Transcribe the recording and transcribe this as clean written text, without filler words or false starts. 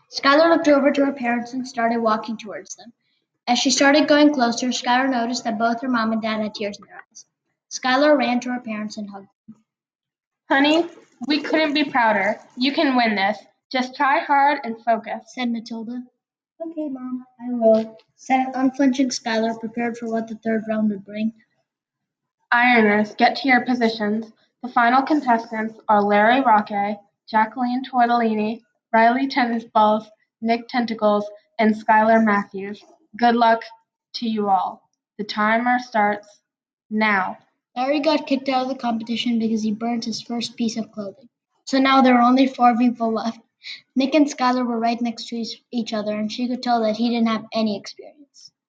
Skylar looked over to her parents and started walking towards them. As she started going closer, Skylar noticed that both her mom and dad had tears in their eyes. Skylar ran to her parents and hugged them. Honey, we couldn't be prouder. You can win this. Just try hard and focus, said Matilda. Okay, Mom, I will, said unflinching Skylar, prepared for what the third round would bring. Ironers, get to your positions. The final contestants are Larry Roque, Jacqueline Tortellini, Riley Tennis Balls, Nick Tentacles, and Skylar Matthews. Good luck to you all. The timer starts now. Larry got kicked out of the competition because he burnt his first piece of clothing. So now there were only 4 people left. Nick and Skylar were right next to each other, and she could tell that he didn't have any experience.